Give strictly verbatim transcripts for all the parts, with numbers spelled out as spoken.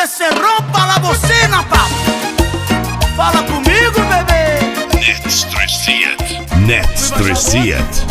que se rompa la bocina, papo. Fala comigo, bebê. Netstressiert. Netstressiert.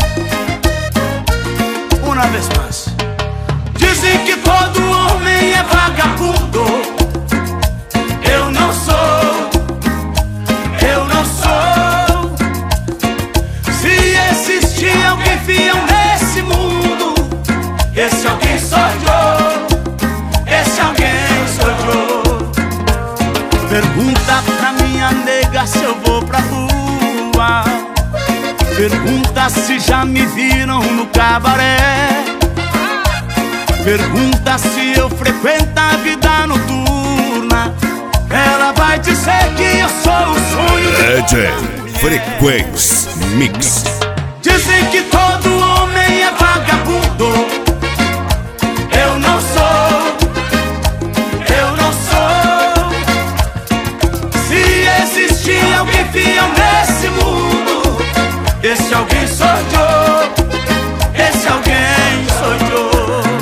Uma vez mais. Dizem que todo homem é vagabundo. Eu não sou. Eu não sou. Se existir alguém fiel nesse mundo, esse alguém sou eu. Esse alguém sou eu. Pergunta pra minha nega se eu vou pra rua. Pergunta se já me viram no cabaré. Pergunta se eu frequento a vida noturna. Ela vai dizer que eu sou o sonho D J Frequenz Mix. Dizem que todo homem é vagabundo. Eu não sou. Eu não sou. Se existir alguém fiel nesse mundo, esse alguém sou eu. Esse alguém sou eu.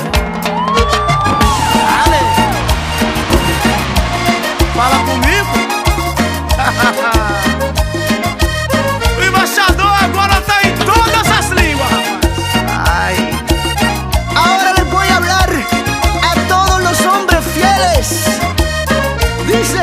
Ale. Fala comigo. O embaixador agora tá em todas as línguas, rapaz. Ay. Ahora les voy a hablar a todos los hombres fieles. Dice,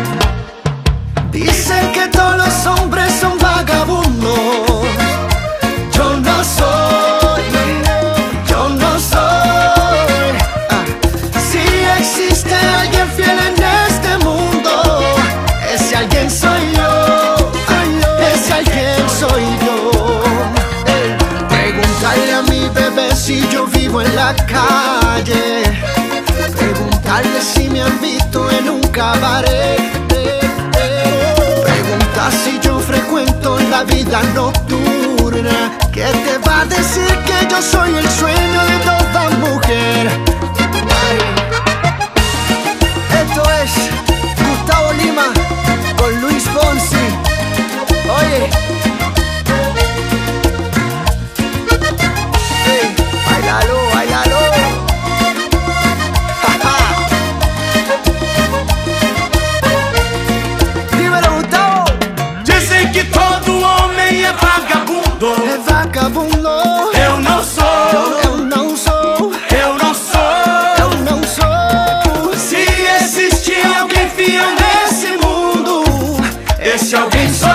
dicen que todos los hombres son vagabundos. Yo no soy, yo no soy. Ah. Si existe alguien fiel en este mundo, ese alguien soy yo. Ese alguien soy yo. Ey. Preguntarle a mi bebé si yo vivo en la calle. Preguntarle si me han visto en un cabaret. Pregunta si yo frecuento la vida nocturna. ¿Qué te va a decir que yo soy el sueño de toda mujer? Ay. Esto es Gustavo Lima con Luis Fonsi. Oye, hey, bailalo, bailalo. Ja, ja. Dímelo, Gustavo. Dizem que todo homem é vagabundo. É vagabundo. Eu não sou. Eu não sou. Eu não sou. Eu não sou. Se existir alguém fiel nesse mundo, esse alguém sou